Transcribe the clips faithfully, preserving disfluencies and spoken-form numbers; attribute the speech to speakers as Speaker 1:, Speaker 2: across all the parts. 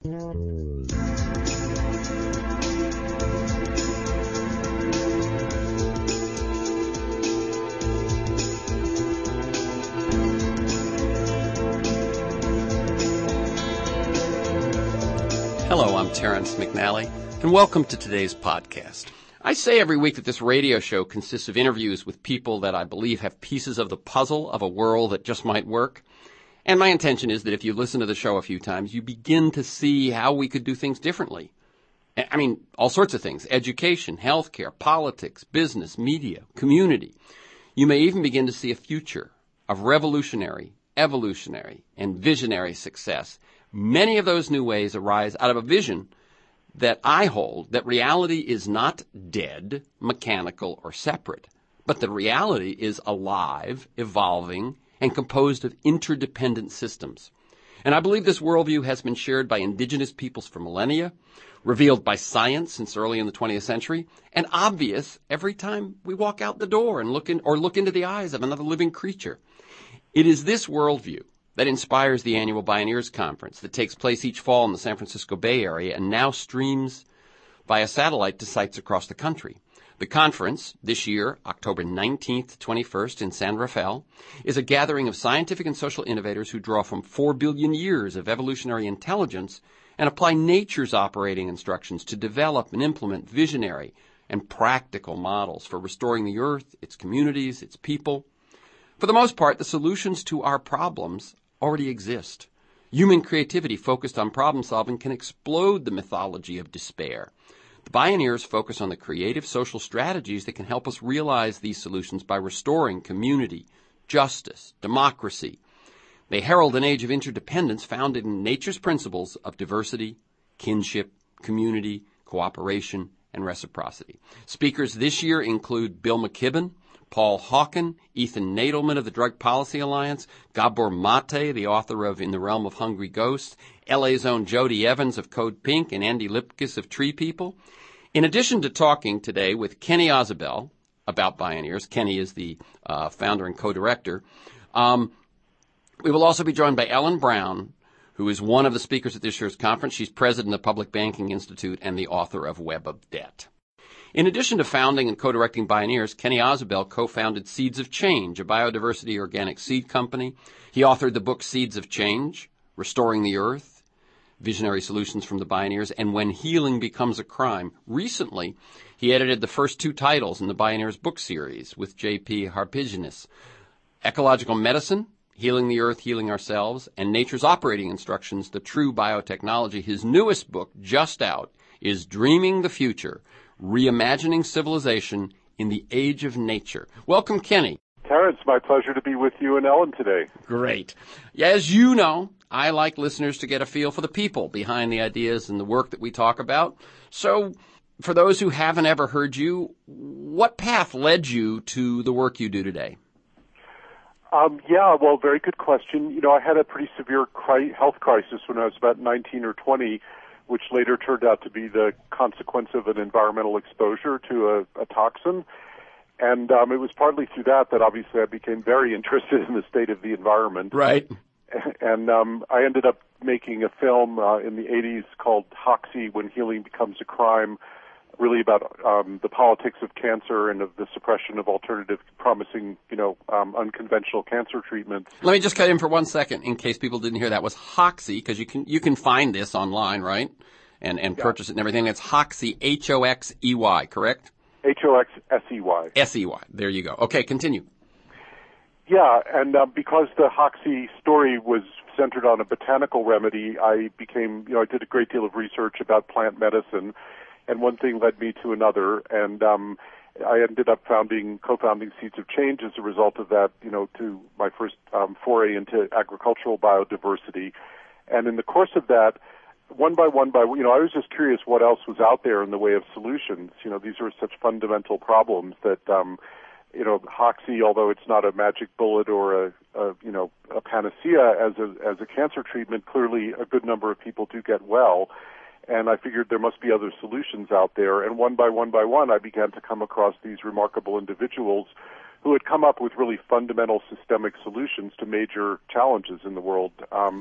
Speaker 1: Hello, I'm Terrence McNally, and welcome to today's podcast. I say every week that this radio show consists of interviews with people that I believe have pieces of the puzzle of a world that just might work. And my intention is that if you listen to the show a few times, you begin to see how we could do things differently. I mean, all sorts of things: education, healthcare, politics, business, media, community. You may even begin to see a future of revolutionary, evolutionary, and visionary success. Many of those new ways arise out of a vision that I hold, that reality is not dead, mechanical, or separate, but that reality is alive, evolving, and composed of interdependent systems. And I believe this worldview has been shared by indigenous peoples for millennia, revealed by science since early in the twentieth century, and obvious every time we walk out the door and look in, or look into the eyes of another living creature. It is this worldview that inspires the annual Bioneers Conference that takes place each fall in the San Francisco Bay Area and now streams via satellite to sites across the country. The conference, this year, October nineteenth to twenty-first in San Rafael, is a gathering of scientific and social innovators who draw from four billion years of evolutionary intelligence and apply nature's operating instructions to develop and implement visionary and practical models for restoring the earth, its communities, its people. For the most part, the solutions to our problems already exist. Human creativity focused on problem solving can explode the mythology of despair. The Bioneers focus on the creative social strategies that can help us realize these solutions by restoring community, justice, democracy. They herald an age of interdependence founded in nature's principles of diversity, kinship, community, cooperation, and reciprocity. Speakers this year include Bill McKibben, Paul Hawken, Ethan Nadelman of the Drug Policy Alliance, Gabor Mate, the author of In the Realm of Hungry Ghosts, L A's own Jody Evans of Code Pink, and Andy Lipkiss of Tree People. In addition to talking today with Kenny Ausubel about Bioneers, Kenny is the uh, founder and co-director, um, we will also be joined by Ellen Brown, who is one of the speakers at this year's conference. She's president of the Public Banking Institute and the author of Web of Debt. In addition to founding and co-directing Bioneers, Kenny Ausubel co-founded Seeds of Change, a biodiversity organic seed company. He authored the book Seeds of Change, Restoring the Earth, Visionary Solutions from the Bioneers, and When Healing Becomes a Crime. Recently, he edited the first two titles in the Bioneers book series with J P Harpiginis, Ecological Medicine, Healing the Earth, Healing Ourselves, and Nature's Operating Instructions, The True Biotechnology. His newest book, just out, is Dreaming the Future, Reimagining Civilization in the Age of Nature. Welcome, Kenny.
Speaker 2: Terrence, my pleasure to be with you and Ellen today.
Speaker 1: Great. As you know, I like listeners to get a feel for the people behind the ideas and the work that we talk about. So, for those who haven't ever heard you, what path led you to the work you do today?
Speaker 2: Um, yeah, well, very good question. You know, I had a pretty severe cri- health crisis when I was about nineteen or twenty, which later turned out to be the consequence of an environmental exposure to a, a toxin. And um, it was partly through that that obviously I became very interested in the state of the environment.
Speaker 1: Right.
Speaker 2: And um, I ended up making a film uh, in the eighties called Hoxsey, When Healing Becomes a Crime, really about um, the politics of cancer and of the suppression of alternative, promising, you know, um, unconventional cancer treatments.
Speaker 1: Let me just cut in for one second in case people didn't hear that. Was Hoxsey, because you can you can find this online, right? And and
Speaker 2: yeah.
Speaker 1: purchase it and everything. It's Hoxsey, H O X E Y, correct?
Speaker 2: H O X S E Y.
Speaker 1: S E Y. There you go. Okay, continue.
Speaker 2: Yeah, and uh, because the Hoxsey story was centered on a botanical remedy, I became, you know, I did a great deal of research about plant medicine, and one thing led me to another, and um, I ended up founding, co-founding Seeds of Change as a result of that, you know, to my first um, foray into agricultural biodiversity. And in the course of that, one by one by, you know, I was just curious what else was out there in the way of solutions. You know, these are such fundamental problems that, um, you know, Hoxsey, although it's not a magic bullet or a, a you know, a panacea as a as a cancer treatment, clearly a good number of people do get well. And I figured there must be other solutions out there. And one by one by one, I began to come across these remarkable individuals who had come up with really fundamental systemic solutions to major challenges in the world. Um,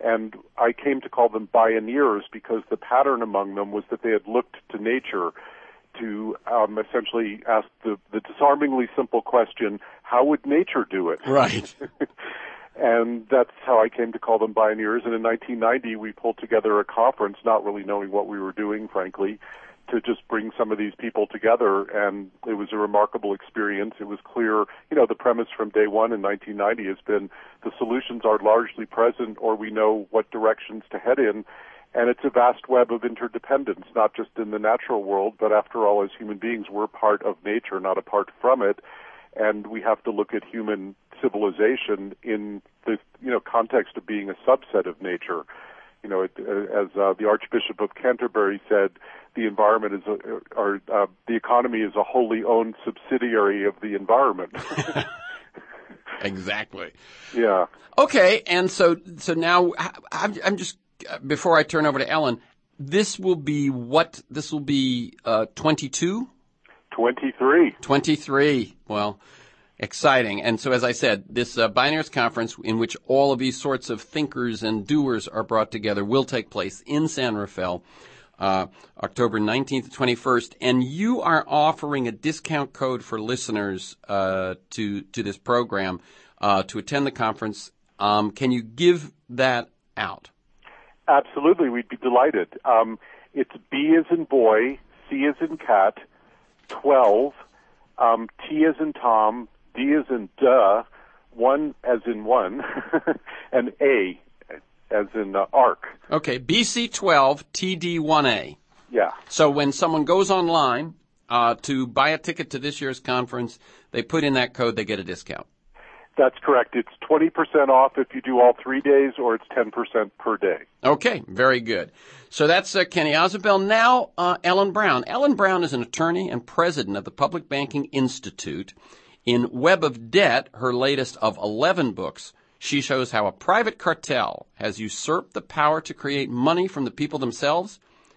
Speaker 2: And I came to call them bioneers because the pattern among them was that they had looked to nature to um, essentially ask the, the disarmingly simple question, how would nature do it?
Speaker 1: Right.
Speaker 2: And that's how I came to call them bioneers. And in nineteen ninety, we pulled together a conference, not really knowing what we were doing, frankly, to just bring some of these people together. And it was a remarkable experience. It was clear, you know, the premise from day one in nineteen ninety has been the solutions are largely present, or we know what directions to head in. And it's a vast web of interdependence, not just in the natural world, but after all, as human beings, we're part of nature, not apart from it. And we have to look at human civilization in the, you know, context of being a subset of nature. You know, it, as uh, the Archbishop of Canterbury said, the environment is, a, or uh, the economy is a wholly owned subsidiary of the environment.
Speaker 1: Exactly.
Speaker 2: Yeah.
Speaker 1: Okay, and so so now I'm, I'm just before I turn over to Ellen, this will be what? This will be uh, twenty-two.
Speaker 2: twenty-three.
Speaker 1: twenty-three. Well, exciting. And so, as I said, this uh, Bioneers Conference, in which all of these sorts of thinkers and doers are brought together, will take place in San Rafael, uh, October nineteenth to twenty-first. And you are offering a discount code for listeners uh, to to this program uh, to attend the conference. Um, can you give that out?
Speaker 2: Absolutely. We'd be delighted. Um, it's B as in boy, C as in cat, twelve, um, T as in Tom, D as in duh, one as in one, and A as in uh, arc.
Speaker 1: Okay, B C twelve, T D one A.
Speaker 2: Yeah.
Speaker 1: So when someone goes online uh, to buy a ticket to this year's conference, they put in that code, they get a discount.
Speaker 2: That's correct. It's twenty percent off if you do all three days, or it's ten percent per day.
Speaker 1: Okay, very good. So that's uh, Kenny Ausubel. Now, uh, Ellen Brown. Ellen Brown is an attorney and president of the Public Banking Institute. In Web of Debt, her latest of eleven books, she shows how a private cartel has usurped the power to create money from the people themselves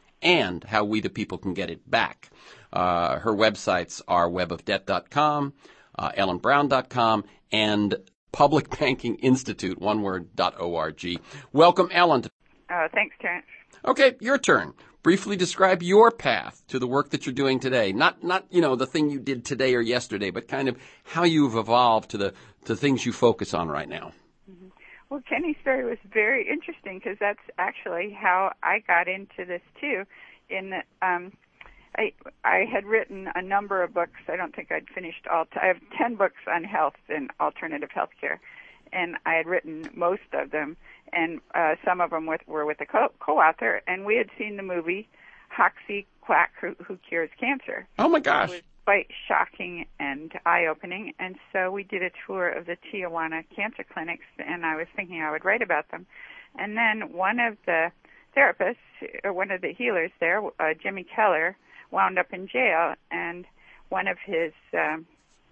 Speaker 1: and how we the people can get it back. Uh, her websites are web of debt dot com, uh, ellen brown dot com, and Public Banking Institute, one word, dot org. Welcome, Ellen.
Speaker 3: Oh, thanks, Terrence.
Speaker 1: Okay, your turn. Briefly describe your path to the work that you're doing today. Not, not you know, the thing you did today or yesterday, but kind of how you've evolved to the to things you focus on right now.
Speaker 3: Mm-hmm. Well, Kenny's story was very interesting because that's actually how I got into this too. In that, um, I I had written a number of books. I don't think I'd finished all. T- I have ten books on health and alternative healthcare, and I had written most of them, and uh, some of them with, were with a co- co-author. And we had seen the movie Hoxsey Quack, Who, Who Cures Cancer.
Speaker 1: Oh my gosh!
Speaker 3: It was quite shocking and eye-opening. And so we did a tour of the Tijuana cancer clinics, and I was thinking I would write about them. And then one of the therapists, or one of the healers there, uh, Jimmy Keller, wound up in jail, and one of his, um,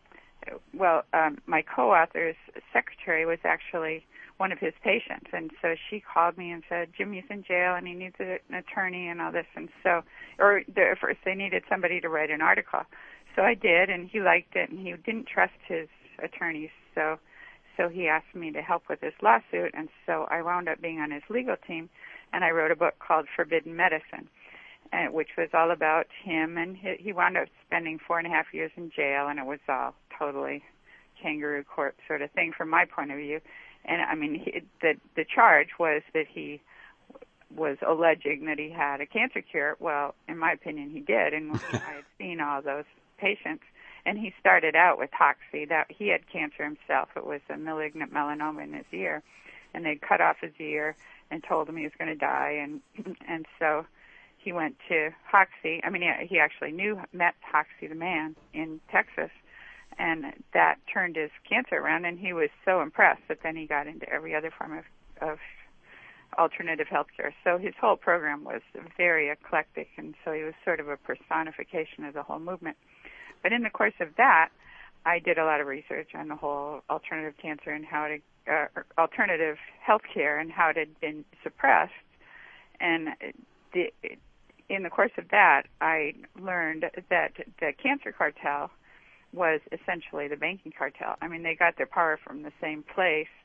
Speaker 3: well, um, my co-author's secretary was actually one of his patients, and so she called me and said, Jimmy's in jail and he needs a, an attorney and all this, and so, or the, first they needed somebody to write an article. So I did, and he liked it, and he didn't trust his attorneys, so so he asked me to help with his lawsuit, and so I wound up being on his legal team, and I wrote a book called Forbidden Medicine, and, which was all about him, and he, he wound up spending four and a half years in jail, and it was all totally kangaroo court sort of thing from my point of view. And, I mean, he, the, the charge was that he was alleging that he had a cancer cure. Well, in my opinion, he did, and I had seen all those patients. And he started out with Hoxsey. That he had cancer himself. It was a malignant melanoma in his ear, and they cut off his ear and told him he was going to die. And and so he went to Hoxsey. I mean, he, he actually knew, met Hoxsey the man in Texas, and that turned his cancer around. And he was so impressed that then he got into every other form of, of alternative healthcare. So his whole program was very eclectic, and so he was sort of a personification of the whole movement. But in the course of that, I did a lot of research on the whole alternative cancer and how it, uh, alternative healthcare and how it had been suppressed. And the, in the course of that, I learned that the cancer cartel was essentially the banking cartel. I mean, they got their power from the same place.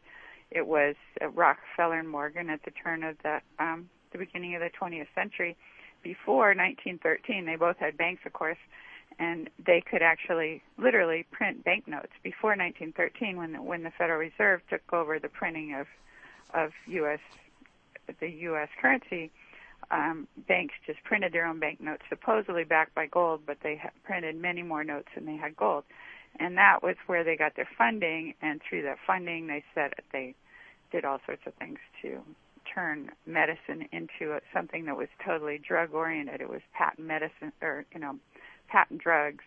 Speaker 3: it was uh, Rockefeller and Morgan at the turn of the um, the beginning of the twentieth century. Before nineteen thirteen, they both had banks, of course, and they could actually literally print banknotes. Before nineteen thirteen, when the, when the Federal Reserve took over the printing of of U S the U S currency, um, banks just printed their own banknotes, supposedly backed by gold, but they ha- printed many more notes than they had gold, and that was where they got their funding. And through that funding, they said they did all sorts of things to turn medicine into a, something that was totally drug oriented. It was patent medicine, or you know, patent drugs,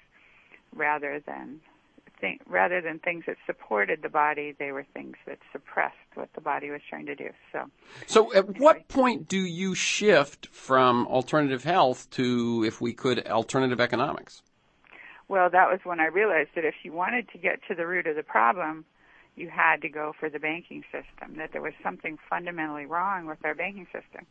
Speaker 3: rather than think, rather than things that supported the body. They were things that suppressed what the body was trying to do. So,
Speaker 1: so at anyway. What point do you shift from alternative health to, if we could, alternative economics?
Speaker 3: Well, that was when I realized that if you wanted to get to the root of the problem, you had to go for the banking system, that there was something fundamentally wrong with our banking system.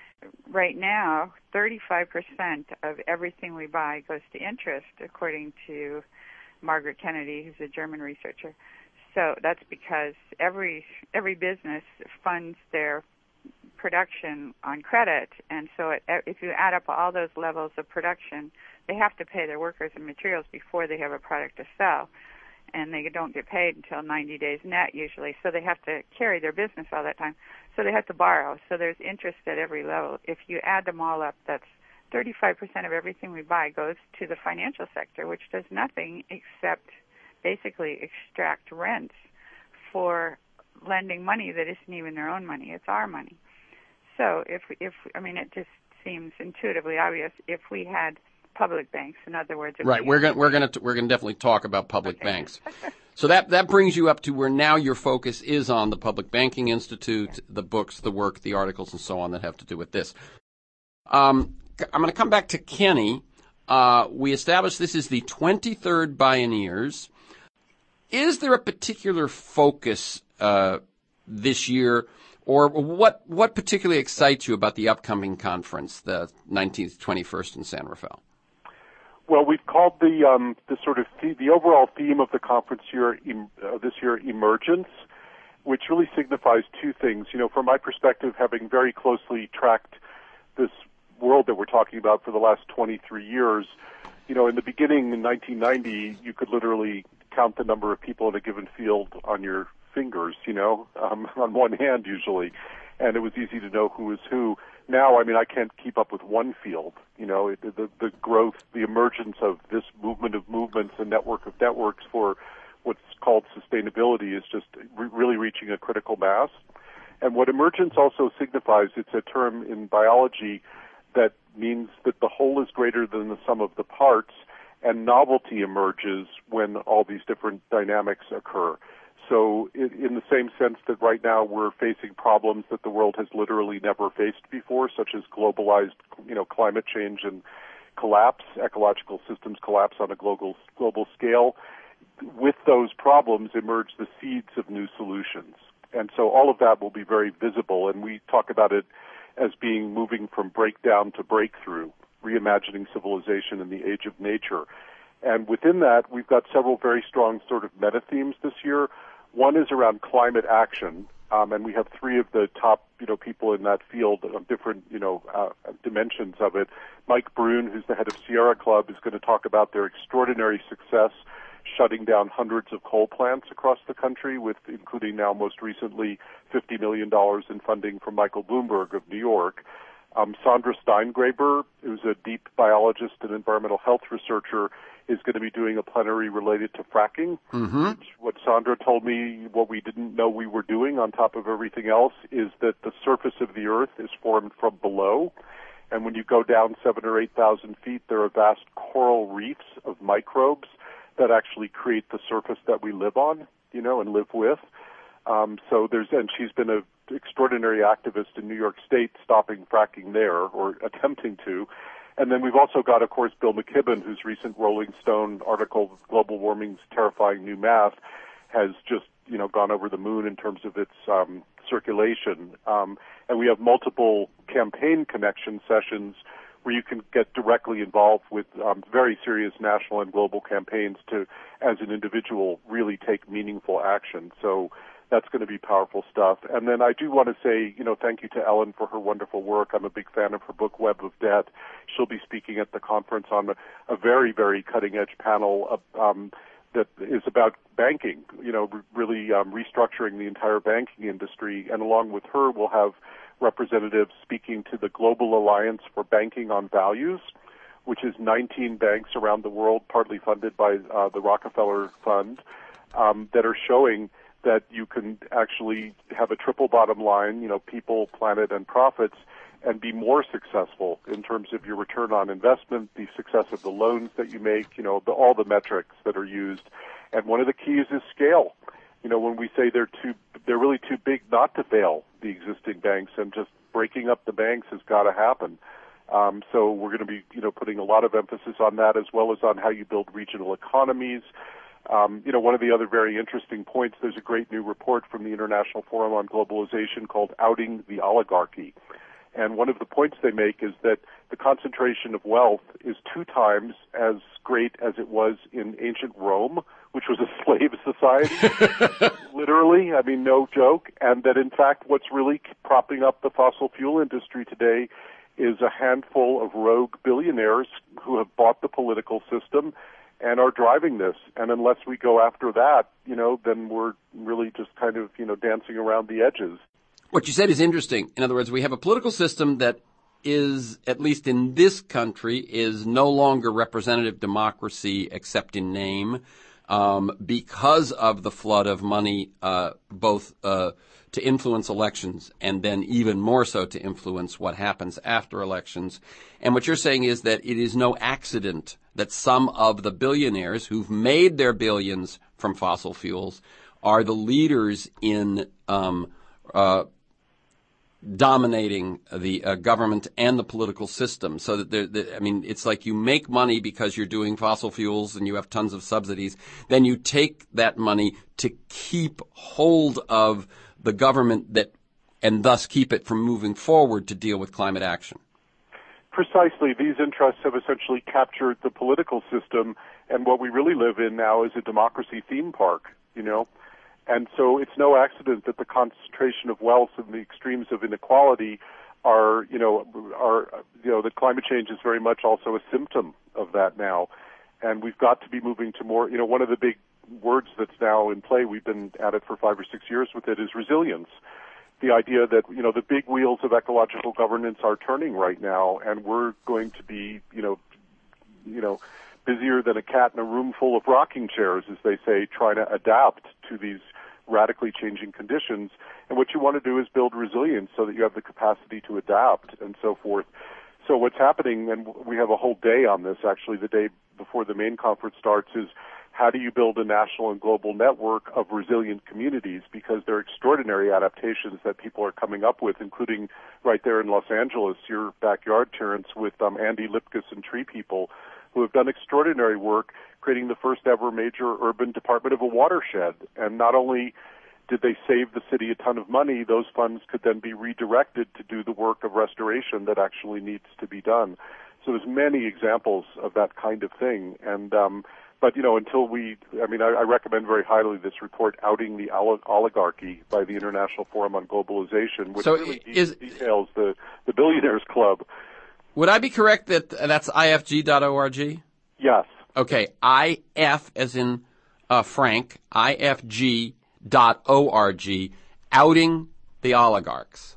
Speaker 3: Right now, thirty-five percent of everything we buy goes to interest, according to Margaret Kennedy, who's a German researcher. So that's because every every business funds their production on credit, and so it, if you add up all those levels of production, they have to pay their workers and materials before they have a product to sell. And they don't get paid until ninety days net usually, so they have to carry their business all that time. So they have to borrow. So there's interest at every level. If you add them all up, that's thirty-five percent of everything we buy goes to the financial sector, which does nothing except basically extract rents for lending money that isn't even their own money. It's our money. So if, if I mean, it just seems intuitively obvious if we had public banks, in other words.
Speaker 1: Right. We're going we're going to we're going to definitely talk about public okay. banks. So that that brings you up to where now your focus is on the Public Banking Institute, yeah. the books, the work, the articles, and so on that have to do with this. Um, I'm going to come back to Kenny. Uh, we established this is the twenty-third Bioneers. Is there a particular focus uh, this year, or what what particularly excites you about the upcoming conference, the nineteenth to twenty-first in San Rafael?
Speaker 2: Well, we've called the um, the sort of the, the overall theme of the conference year em, uh, this year emergence, which really signifies two things. You know, from my perspective, having very closely tracked this world that we're talking about for the last twenty-three years, you know, in the beginning in nineteen ninety, you could literally count the number of people in a given field on your fingers. You know, um, on one hand usually, and it was easy to know who was who. Now, I mean, I can't keep up with one field. You know, it, the, the growth, the emergence of this movement of movements and network of networks for what's called sustainability is just re- really reaching a critical mass. And what emergence also signifies, it's a term in biology that means that the whole is greater than the sum of the parts, and novelty emerges when all these different dynamics occur. So in the same sense that right now we're facing problems that the world has literally never faced before, such as globalized, you know, climate change and collapse, ecological systems collapse on a global global scale, with those problems emerge the seeds of new solutions. And so all of that will be very visible, and we talk about it as being moving from breakdown to breakthrough, reimagining civilization in the age of nature. And within that, we've got several very strong sort of meta themes this year. One is around climate action, um, and we have three of the top, you know, people in that field of different, you know, uh, dimensions of it. Mike Brune, who's the head of Sierra Club, is going to talk about their extraordinary success shutting down hundreds of coal plants across the country, with including now most recently fifty million dollars in funding from Michael Bloomberg of New York. Um, Sandra Steingraber, who's a deep biologist and environmental health researcher, is going to be doing a plenary related to fracking.
Speaker 1: Mm-hmm.
Speaker 2: What Sandra told me, what we didn't know we were doing on top of everything else, is that the surface of the earth is formed from below. And when you go down seven or eight thousand feet, there are vast coral reefs of microbes that actually create the surface that we live on, you know, and live with. Um, so there's, and she's been an extraordinary activist in New York State stopping fracking there, or attempting to. And then we've also got, of course, Bill McKibben, whose recent Rolling Stone article, Global Warming's Terrifying New Math, has just, you know, gone over the moon in terms of its um, circulation. Um, and we have multiple campaign connection sessions where you can get directly involved with um, very serious national and global campaigns to, as an individual, really take meaningful action. So That's going to be powerful stuff. And then I do want to say, you know, thank you to Ellen for her wonderful work. I'm a big fan of her book, Web of Debt. She'll be speaking at the conference on a, a very, very cutting-edge panel of, um, that is about banking, you know, r- really um, restructuring the entire banking industry. And along with her, we'll have representatives speaking to the Global Alliance for Banking on Values, which is nineteen banks around the world, partly funded by uh, the Rockefeller Fund, um, that are showing that you can actually have a triple bottom line, you know, people, planet, and profits, and be more successful in terms of your return on investment, the success of the loans that you make, you know, the, all the metrics that are used. And one of the keys is scale. You know, when we say they're too, they're really too big not to fail, the existing banks, and just breaking up the banks has got to happen. Um, so we're going to be, you know, putting a lot of emphasis on that, as well as on how you build regional economies. Um, you know, one of the other very interesting points, there's a great new report from the International Forum on Globalization called Outing the Oligarchy. And one of the points they make is that the concentration of wealth is two times as great as it was in ancient Rome, which was a slave society, literally, I mean, no joke. And that, in fact, what's really propping up the fossil fuel industry today is a handful of rogue billionaires who have bought the political system and are driving this. And unless we go after that, you know, then we're really just kind of, you know, dancing around the edges.
Speaker 1: What you said is interesting. In other words, we have a political system that is, at least in this country, is no longer representative democracy except in name, um, because of the flood of money, uh, both uh, to influence elections and then even more so to influence what happens after elections. And what you're saying is that it is no accident that some of the billionaires who've made their billions from fossil fuels are the leaders in um, uh, dominating the uh, government and the political system. So that, there, I mean, it's like you make money because you're doing fossil fuels and you have tons of subsidies. Then you take that money to keep hold of the government that, and thus keep it from moving forward to deal with climate action.
Speaker 2: Precisely. These interests have essentially captured the political system, and what we really live in now is a democracy theme park, you know. And so it's no accident that the concentration of wealth and the extremes of inequality are, you know, are, you know, that climate change is very much also a symptom of that now. And we've got to be moving to more, you know, one of the big words that's now in play, we've been at it for five or six years with it, is resilience. The idea that, you know, the big wheels of ecological governance are turning right now, and we're going to be, you know, you know, busier than a cat in a room full of rocking chairs, as they say, trying to adapt to these radically changing conditions. And what you want to do is build resilience so that you have the capacity to adapt and so forth. So what's happening, and we have a whole day on this, actually, the day before the main conference starts, is how do you build a national and global network of resilient communities? Because there are extraordinary adaptations that people are coming up with, including right there in Los Angeles, your backyard, Terrence, with um, Andy Lipkus and Tree People, who have done extraordinary work creating the first ever major urban department of a watershed. And not only did they save the city a ton of money, those funds could then be redirected to do the work of restoration that actually needs to be done. So there's many examples of that kind of thing. And, um, but, you know, until we, I mean, I, I recommend very highly this report, Outing the Oligarchy, by the International Forum on Globalization, which
Speaker 1: so
Speaker 2: really
Speaker 1: is,
Speaker 2: de- details the, the Billionaires Club.
Speaker 1: Would I be correct that that's I F G dot org?
Speaker 2: Yes.
Speaker 1: Okay, I F as in uh, Frank, I F G dot org, Outing the Oligarchs.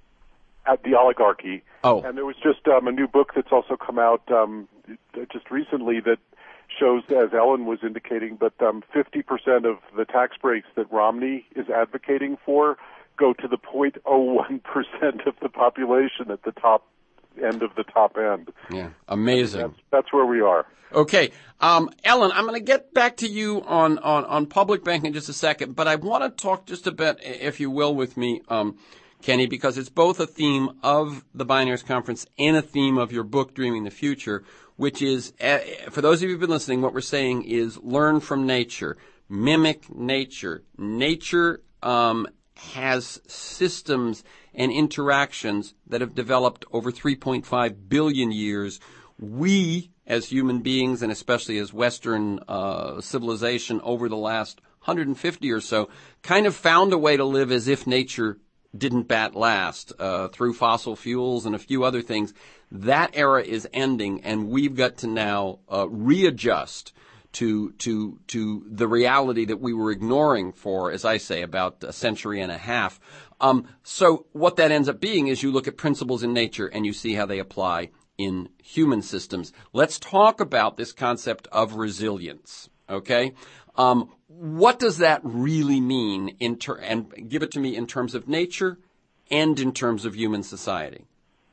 Speaker 2: At the Oligarchy.
Speaker 1: Oh.
Speaker 2: And there was just um, a new book that's also come out um, just recently that shows, as Ellen was indicating, but um, fifty percent of the tax breaks that Romney is advocating for go to the zero point zero one percent of the population at the top end of the top end.
Speaker 1: Yeah, amazing.
Speaker 2: That's, that's where we are.
Speaker 1: Okay. Um, Ellen, I'm going to get back to you on, on, on public banking in just a second, but I want to talk just a bit, if you will, with me, um, Kenny, because it's both a theme of the Billionaires Conference and a theme of your book, Dreaming the Future, which is, uh, for those of you who've been listening, what we're saying is learn from nature, mimic nature. Nature um, has systems and interactions that have developed over three point five billion years. We, as human beings, and especially as Western uh, civilization over the last hundred fifty or so, kind of found a way to live as if nature didn't bat last, uh, through fossil fuels and a few other things. That era is ending, and we've got to now uh, readjust to to to the reality that we were ignoring for, as I say, about a century and a half. Um, so what that ends up being is you look at principles in nature and you see how they apply in human systems. Let's talk about this concept of resilience, okay? Um, what does that really mean in ter- and give it to me in terms of nature and in terms of human society?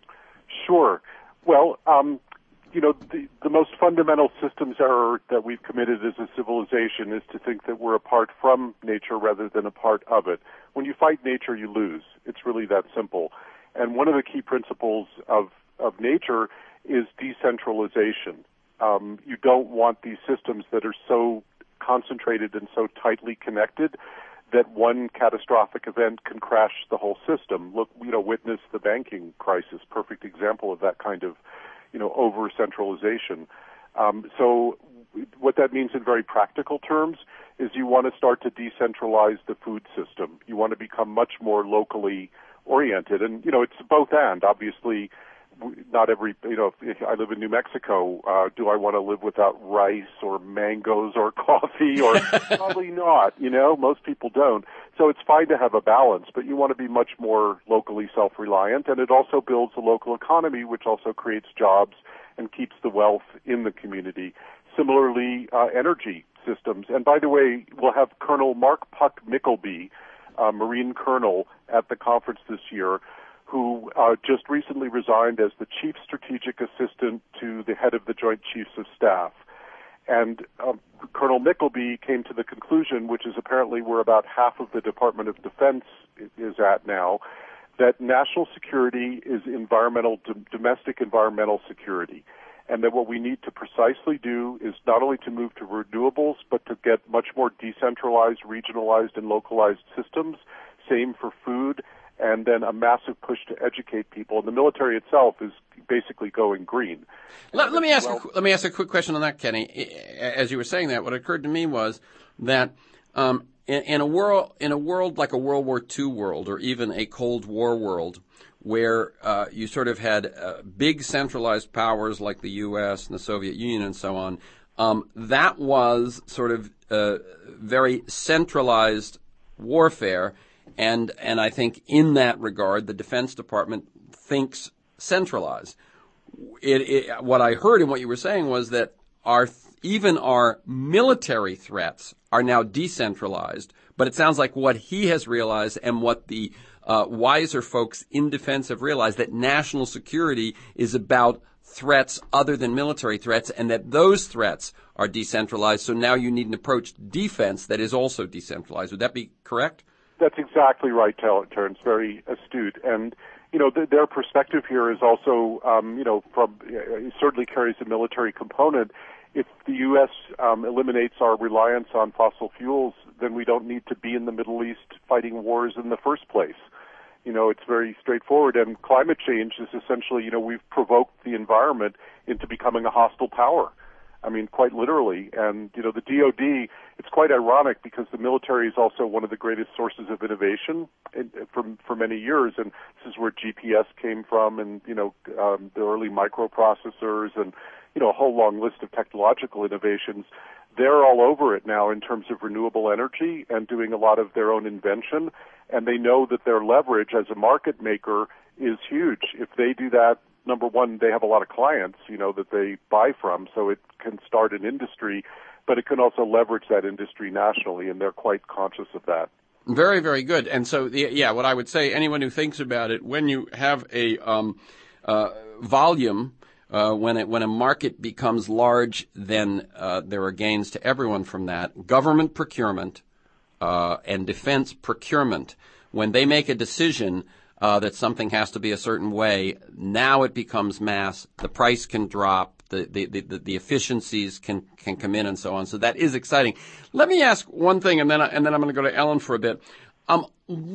Speaker 2: Sure. Well, um, you know, the, the most fundamental systems error that we've committed as a civilization is to think that we're apart from nature rather than a part of it. When you fight nature, you lose. It's really that simple. And one of the key principles of, of nature is decentralization. Um, you don't want these systems that are so concentrated and so tightly connected that one catastrophic event can crash the whole system. Look, you know, witness the banking crisis, perfect example of that kind of, you know, over-centralization. Um, so what that means in very practical terms is you want to start to decentralize the food system. You want to become much more locally oriented. And, you know, it's both and. Obviously, not every, you know, if I live in New Mexico, uh, do I want to live without rice or mangoes or coffee? Or probably not, you know, most people don't. So it's fine to have a balance, but you want to be much more locally self-reliant, and it also builds a local economy, which also creates jobs and keeps the wealth in the community. Similarly, uh, energy systems. And by the way, we'll have Colonel Mark Puck Mickleby, uh, Marine Colonel, at the conference this year, who uh, just recently resigned as the Chief Strategic Assistant to the head of the Joint Chiefs of Staff. And um, Colonel Mickleby came to the conclusion, which is apparently where about half of the Department of Defense is at now, that national security is environmental, d- domestic environmental security. And that what we need to precisely do is not only to move to renewables, but to get much more decentralized, regionalized, and localized systems. Same for food. And then a massive push to educate people. And the military itself is basically going green.
Speaker 1: Let, let me ask. Well, a, let me ask a quick question on that, Kenny. As you were saying that, what occurred to me was that um, in, in a world, in a world like a World War Two world, or even a Cold War world, where uh, you sort of had uh, big centralized powers like the U S and the Soviet Union and so on, um, that was sort of uh, very centralized warfare. And and I think in that regard, the Defense Department thinks centralized. It, it, what I heard in what you were saying was that our even our military threats are now decentralized. But it sounds like what he has realized and what the uh, wiser folks in defense have realized, that national security is about threats other than military threats, and that those threats are decentralized. So now you need an approach to defense that is also decentralized. Would that be correct?
Speaker 2: That's exactly right, Terence. Very astute. And, you know, th- their perspective here is also, um, you know, from uh, certainly carries a military component. If the U S um, eliminates our reliance on fossil fuels, then we don't need to be in the Middle East fighting wars in the first place. You know, it's very straightforward. And climate change is essentially, you know, we've provoked the environment into becoming a hostile power. I mean, quite literally. And, you know, the D O D, it's quite ironic because the military is also one of the greatest sources of innovation in, for, for many years. And this is where G P S came from, and, you know, um, the early microprocessors and, you know, a whole long list of technological innovations. They're all over it now in terms of renewable energy and doing a lot of their own invention. And they know that their leverage as a market maker is huge. If they do that, number one, they have a lot of clients, you know, that they buy from, so it can start an industry, but it can also leverage that industry nationally, and they're quite conscious of that.
Speaker 1: Very, very good. And so, yeah, what I would say, anyone who thinks about it, when you have a um, uh, volume, uh, when it, when a market becomes large, then uh, there are gains to everyone from that. Government procurement uh, and defense procurement, when they make a decision Uh, that something has to be a certain way, now it becomes mass. The price can drop. The, the, the, the efficiencies can, can come in and so on. So that is exciting. Let me ask one thing, and then, I, and then I'm going to go to Ellen for a bit. Um,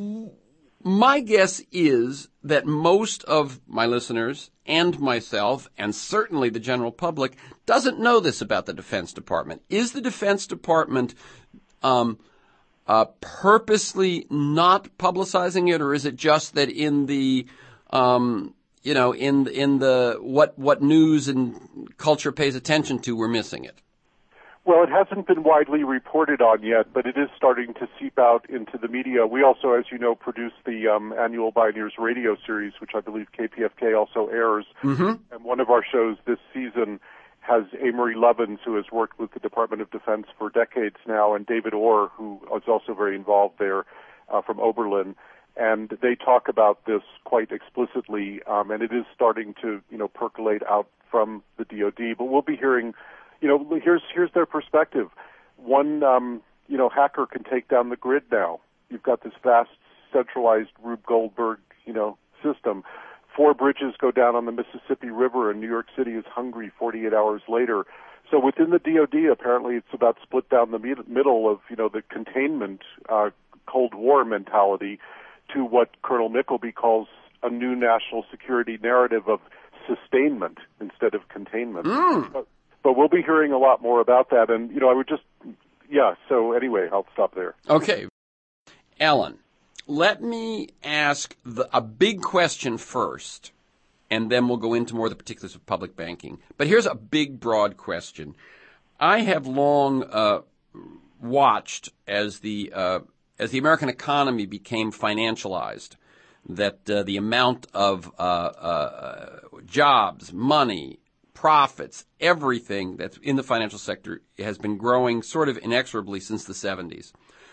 Speaker 1: my guess is that most of my listeners and myself, and certainly the general public, doesn't know this about the Defense Department. Is the Defense Department um, uh, purposely not publicizing it, or is it just that in the, um, you know, in in the what what news and culture pays attention to, we're missing it?
Speaker 2: Well, it hasn't been widely reported on yet, but it is starting to seep out into the media. We also, as you know, produce the um, annual Bioneers radio series, which I believe K P F K also airs.
Speaker 1: Mm-hmm.
Speaker 2: And one of our shows this season has Amory Lovins, who has worked with the Department of Defense for decades now, and David Orr, who is also very involved there uh, from Oberlin. And they talk about this quite explicitly, um, and it is starting to, you know, percolate out from the D O D. But we'll be hearing, you know, here's here's their perspective. One, um, you know, hacker can take down the grid now. You've got this vast, centralized Rube Goldberg, you know, system. Four bridges go down on the Mississippi River, and New York City is hungry forty-eight hours later. So within the D O D, apparently it's about split down the middle of, you know, the containment uh, Cold War mentality to what Colonel Mickleby calls a new national security narrative of sustainment instead of containment.
Speaker 1: Mm.
Speaker 2: But, but we'll be hearing a lot more about that. And, you know, I would just, yeah, so anyway, I'll stop there.
Speaker 1: Okay. Ellen, let me ask the, a big question first, and then we'll go into more of the particulars of public banking. But here's a big, broad question. I have long uh, watched as the uh, as the American economy became financialized, that uh, the amount of uh, uh, jobs, money, profits, everything that's in the financial sector has been growing sort of inexorably since the seventies.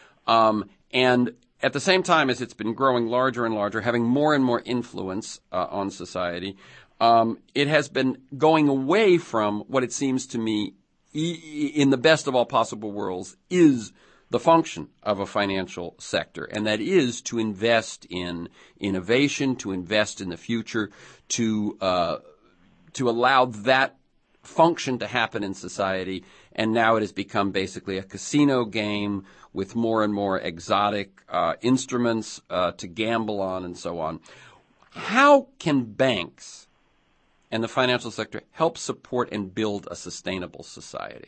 Speaker 1: Um, and at the same time as it's been growing larger and larger, having more and more influence uh, on society, um, it has been going away from what it seems to me, e- in the best of all possible worlds, is the function of a financial sector, and that is to invest in innovation, to invest in the future, to uh, to allow that function to happen in society. And now it has become basically a casino game with more and more exotic uh, instruments uh, to gamble on and so on. How can banks and the financial sector help support and build a sustainable society?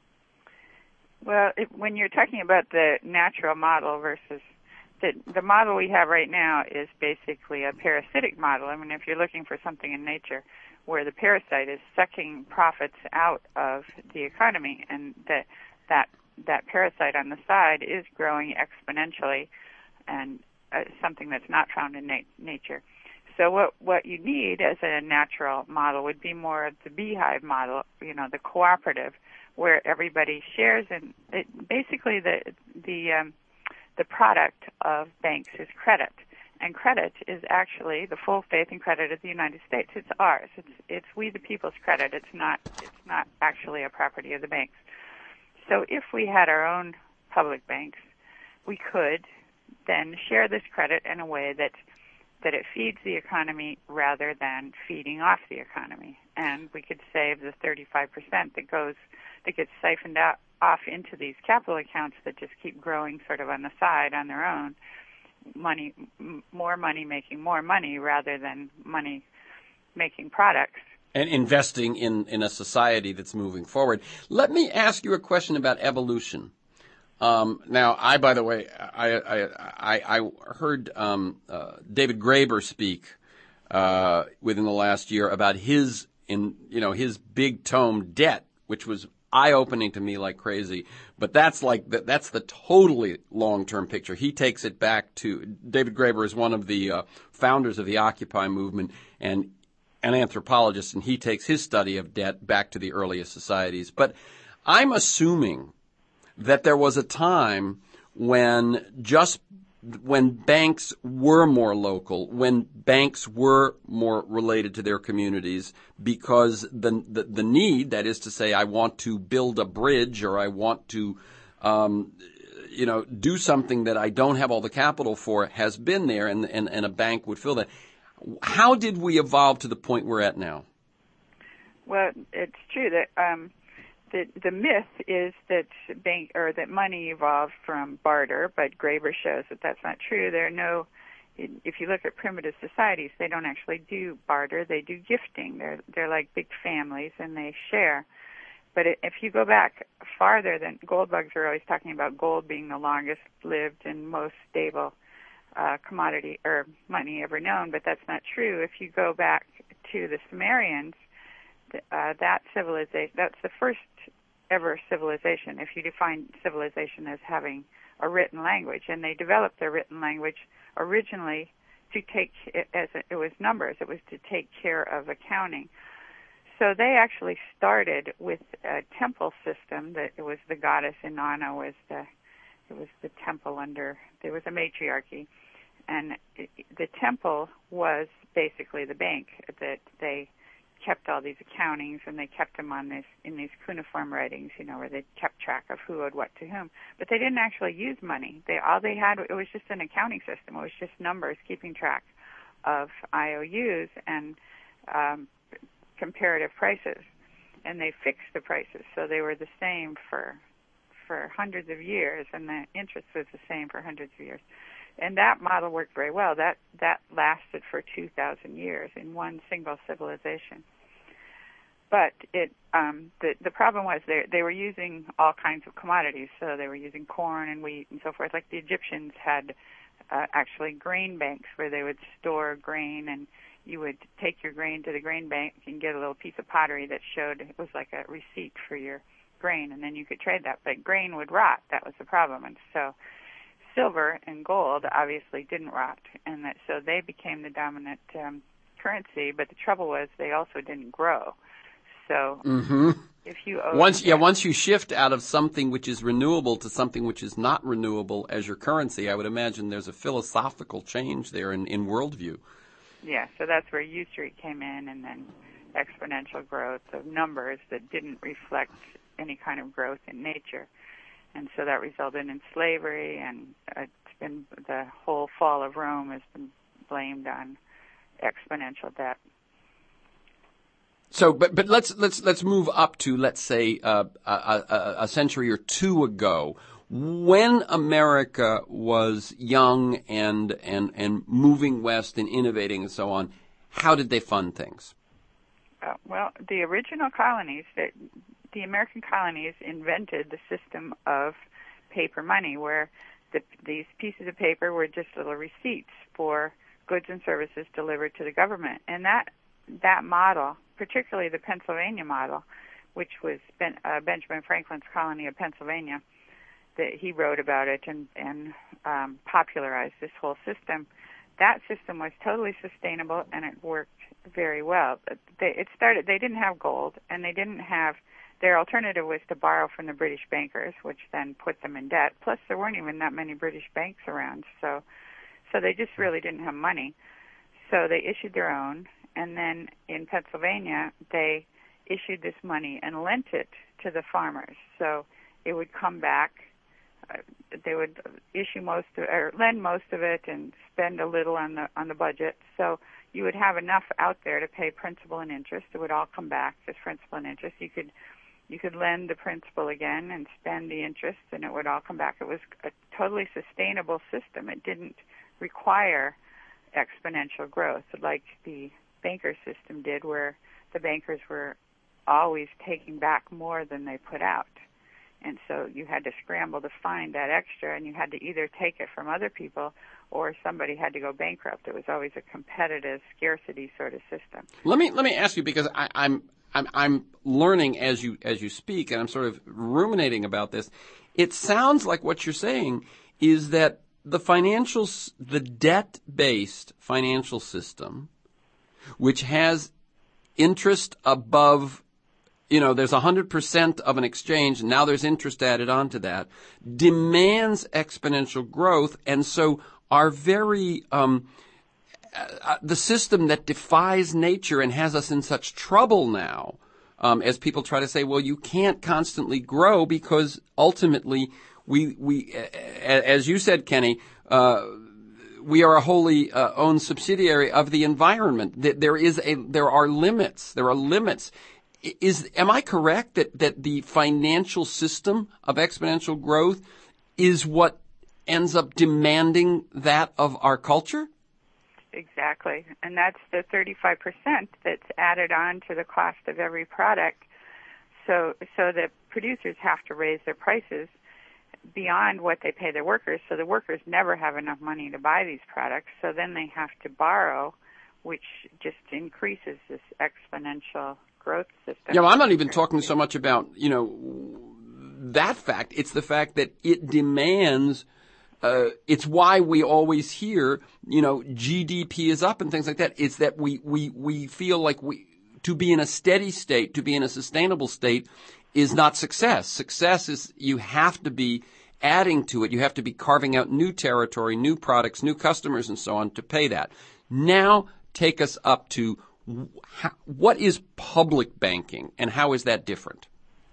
Speaker 3: Well, it, when you're talking about the natural model versus the, the model we have right now is basically a parasitic model. I mean, if you're looking for something in nature where the parasite is sucking profits out of the economy, and that that that parasite on the side is growing exponentially, and uh, something that's not found in na- nature. So what what you need as a natural model would be more of the beehive model, you know, the cooperative, where everybody shares. And it, basically the the um, the product of banks is credit, and credit is actually the full faith and credit of the United States. It's ours. It's it's we the people's credit. It's not it's not actually a property of the banks. So if we had our own public banks, we could then share this credit in a way that that it feeds the economy rather than feeding off the economy. And we could save the thirty-five percent that goes, that gets siphoned out, off into these capital accounts that just keep growing sort of on the side on their own. Money, m- more money making more money rather than money making products.
Speaker 1: And investing in, in a society that's moving forward. Let me ask you a question about evolution. Um, now, I, by the way, I I, I, I heard um, uh, David Graeber speak uh, within the last year about his in you know his big tome Debt, which was eye-opening to me like crazy. But that's like the, that's the totally long-term picture. He takes it back to David Graeber is one of the uh, founders of the Occupy movement and an anthropologist, and he takes his study of debt back to the earliest societies. But I'm assuming that there was a time when just when banks were more local, when banks were more related to their communities, because the the, the need, that is to say, I want to build a bridge or I want to, um, you know, do something that I don't have all the capital for, has been there, and and, and a bank would fill that. How did we evolve to the point we're at now?
Speaker 3: Well, it's true that. Um The, the myth is that bank or that money evolved from barter, but Graeber shows that that's not true. There are no, if you look at primitive societies, they don't actually do barter; they do gifting. They're they're like big families, and they share. but it, if you go back farther, then gold bugs are always talking about gold being the longest lived and most stable uh, commodity or money ever known, but that's not true. If you go back to the Sumerians, uh, that civilization, that's the first ever civilization, if you define civilization as having a written language, and they developed their written language originally to take, as it was numbers, it was to take care of accounting. So they actually started with a temple system that it was the goddess Inanna was the, it was the temple under, there was a matriarchy, and it, the temple was basically the bank that they kept all these accountings, and they kept them on this in these cuneiform writings, you know, where they kept track of who owed what to whom. But they didn't actually use money. They all they had it was just an accounting system. It was just numbers, keeping track of I O Us and um, comparative prices, and they fixed the prices so they were the same for for hundreds of years, and the interest was the same for hundreds of years. And that model worked very well. That that lasted for two thousand years in one single civilization. But it um, the the problem was they they were using all kinds of commodities. So they were using corn and wheat and so forth. Like the Egyptians had uh, actually grain banks where they would store grain, and you would take your grain to the grain bank and get a little piece of pottery that showed it was like a receipt for your grain, and then you could trade that. But grain would rot. That was the problem. And so silver and gold obviously didn't rot, and that, so they became the dominant um, currency. But the trouble was they also didn't grow. So
Speaker 1: mm-hmm.
Speaker 3: if you owe
Speaker 1: once yeah once you shift out of something which is renewable to something which is not renewable as your currency, I would imagine there's a philosophical change there in, in worldview.
Speaker 3: Yeah, so that's where U Street came in, and then exponential growth of numbers that didn't reflect any kind of growth in nature. And so that resulted in slavery, and it's been the whole fall of Rome has been blamed on exponential debt.
Speaker 1: So, but but let's let's let's move up to let's say uh, a, a, a century or two ago, when America was young and and and moving west and innovating and so on. How did they fund things?
Speaker 3: Uh, well, the original colonies that. The American colonies invented the system of paper money, where the, these pieces of paper were just little receipts for goods and services delivered to the government. And that that model, particularly the Pennsylvania model, which was ben, uh, Benjamin Franklin's colony of Pennsylvania, that he wrote about it and, and um, popularized this whole system. That system was totally sustainable, and it worked very well. They, it started. They didn't have gold, and they didn't have. Their alternative was to borrow from the British bankers, which then put them in debt. Plus, there weren't even that many British banks around, so so they just really didn't have money. So they issued their own, and then in Pennsylvania, they issued this money and lent it to the farmers. So it would come back. Uh, they would issue most of, or lend most of it, and spend a little on the on the budget. So you would have enough out there to pay principal and interest. It would all come back as principal and interest. You could You could lend the principal again and spend the interest, and it would all come back. It was a totally sustainable system. It didn't require exponential growth like the banker system did, where the bankers were always taking back more than they put out. And so you had to scramble to find that extra, and you had to either take it from other people or somebody had to go bankrupt. It was always a competitive scarcity sort of system.
Speaker 1: Let me let me ask you, because I, I'm I'm I'm learning as you as you speak, and I'm sort of ruminating about this. It sounds like what you're saying is that the financial, the debt-based financial system, which has interest above, you know, there's one hundred percent of an exchange, and now there's interest added onto that, demands exponential growth, and so our very um, uh, the system that defies nature and has us in such trouble now, um, as people try to say, well, you can't constantly grow because ultimately we we, as you said, Kenny, uh, we are a wholly uh, owned subsidiary of the environment. There is a there are limits. There are limits. Is am I correct that that the financial system of exponential growth is what ends up demanding that of our culture?
Speaker 3: Exactly. And that's the thirty-five percent that's added on to the cost of every product. so so the producers have to raise their prices beyond what they pay their workers, so the workers never have enough money to buy these products, so then they have to borrow, which just increases this exponential growth system.
Speaker 1: Yeah, well, I'm not even talking so much about, you know, that fact. It's the fact that it demands, uh, it's why we always hear, you know, G D P is up and things like that. It's that we, we, we feel like we, to be in a steady state, to be in a sustainable state is not success. Success is you have to be adding to it. You have to be carving out new territory, new products, new customers, and so on to pay that. Now take us up to how, what is public banking and how is that different?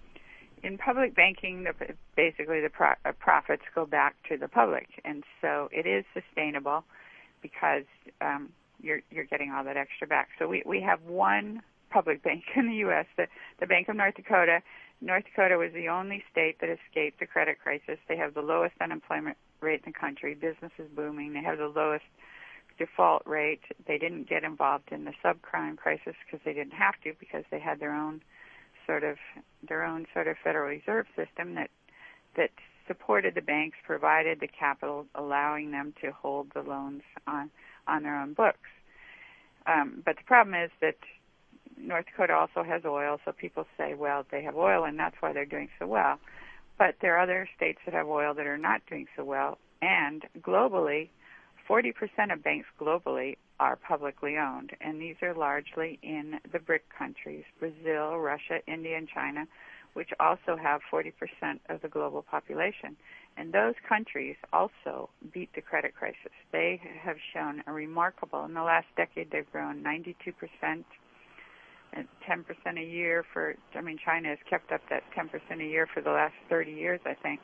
Speaker 3: In public banking, the, basically the pro, uh, profits go back to the public, and so it is sustainable because um, you're you're getting all that extra back. So we, we have one public bank in the U S, the, the Bank of North Dakota. North Dakota was the only state that escaped the credit crisis. They have the lowest unemployment rate in the country. Business is booming. They have the lowest default rate. They didn't get involved in the subprime crisis because they didn't have to, because they had their own sort of their own sort of Federal Reserve system that that supported the banks, provided the capital, allowing them to hold the loans on on their own books. Um, but the problem is that North Dakota also has oil, so people say, well, they have oil and that's why they're doing so well. But there are other states that have oil that are not doing so well. And globally, forty percent of banks globally are publicly owned, and these are largely in the BRIC countries, Brazil, Russia, India, and China, which also have forty percent of the global population. And those countries also beat the credit crisis. They have shown a remarkable, in the last decade, they've grown ninety-two percent, and ten percent a year for, I mean, China has kept up that ten percent a year for the last thirty years, I think.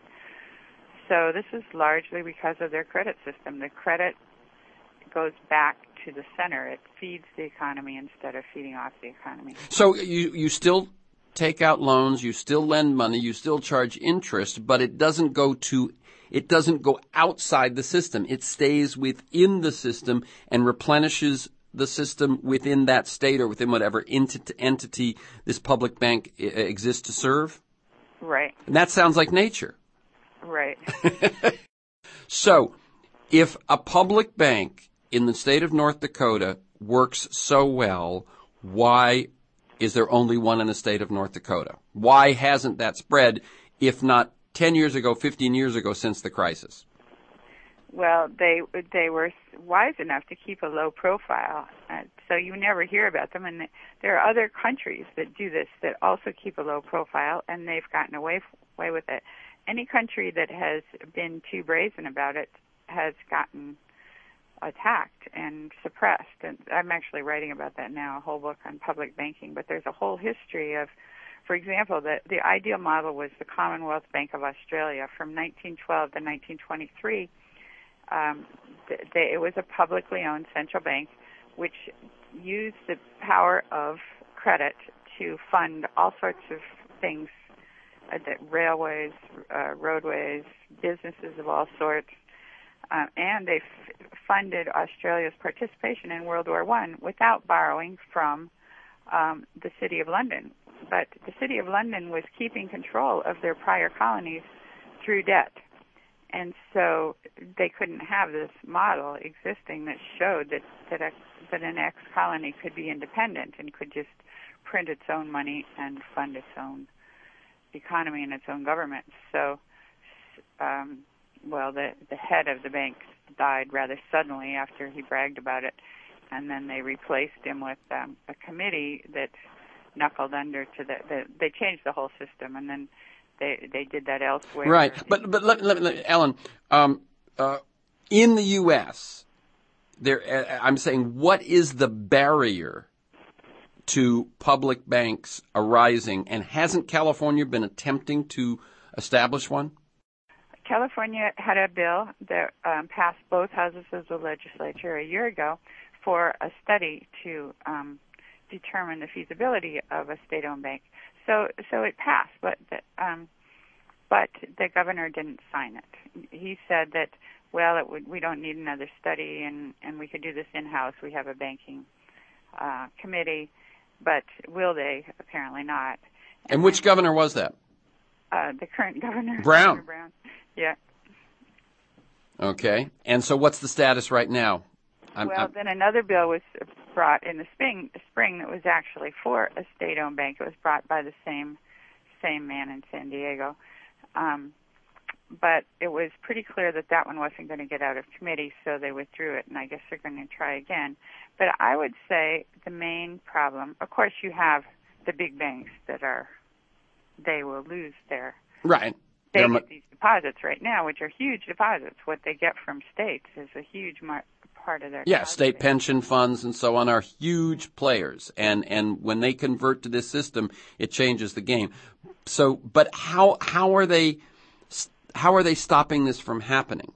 Speaker 3: So this is largely because of their credit system. The credit goes back to the center. It feeds the economy instead of feeding off the economy.
Speaker 1: So you, you still take out loans, you still lend money, you still charge interest, but it doesn't go to, it doesn't go outside the system. It stays within the system and replenishes the system within that state or within whatever enti- entity this public bank I- exists to serve?
Speaker 3: Right.
Speaker 1: And that sounds like nature.
Speaker 3: Right.
Speaker 1: So, if a public bank in the state of North Dakota works so well, why is there only one in the state of North Dakota? Why hasn't that spread, if not ten years ago, fifteen years ago, since the crisis?
Speaker 3: Well, they they were wise enough to keep a low profile, uh, so you never hear about them. And there are other countries that do this that also keep a low profile, and they've gotten away away with it. Any country that has been too brazen about it has gotten attacked and suppressed. And I'm actually writing about that now, a whole book on public banking. But there's a whole history of, for example, the, the ideal model was the Commonwealth Bank of Australia from nineteen twelve to nineteen twenty-three. Um, th- they, it was a publicly owned central bank which used the power of credit to fund all sorts of things, uh, railways, uh, roadways, businesses of all sorts. Uh, and they f- funded Australia's participation in World War One without borrowing from um, the City of London. But the City of London was keeping control of their prior colonies through debt. And so they couldn't have this model existing that showed that, that, a, that an ex-colony could be independent and could just print its own money and fund its own economy and its own government. So, um, well, the, the head of the bank died rather suddenly after he bragged about it, and then they replaced him with um, a committee that knuckled under to the, the, they changed the whole system, and then They they did that elsewhere.
Speaker 1: Right, but but let, let, let, Ellen, um, uh, in the U S, there uh, I'm saying, what is the barrier to public banks arising, and hasn't California been attempting to establish one?
Speaker 3: California had a bill that um, passed both houses of the legislature a year ago for a study to um, determine the feasibility of a state-owned bank. So, so it passed, but the, um, but the governor didn't sign it. He said that, well, it would, we don't need another study, and, and we could do this in-house. We have a banking uh, committee, but will they? Apparently not.
Speaker 1: And, and which governor was that?
Speaker 3: Uh, the current governor.
Speaker 1: Brown.
Speaker 3: Governor Brown. Yeah.
Speaker 1: Okay. And so what's the status right now? I'm,
Speaker 3: well,
Speaker 1: I'm...
Speaker 3: then another bill was brought in the spring, spring that was actually for a state-owned bank. It was brought by the same same man in San Diego. Um, but it was pretty clear that that one wasn't going to get out of committee, so they withdrew it, and I guess they're going to try again. But I would say the main problem, of course, you have the big banks that are, they will lose their...
Speaker 1: Right.
Speaker 3: They
Speaker 1: They're
Speaker 3: get these deposits right now, which are huge deposits. What they get from states is a huge mar- part of their
Speaker 1: yeah,
Speaker 3: deposit
Speaker 1: state
Speaker 3: base.
Speaker 1: pension funds and so on are huge players, and and when they convert to this system, it changes the game. So, but how how are they how are they stopping this from happening?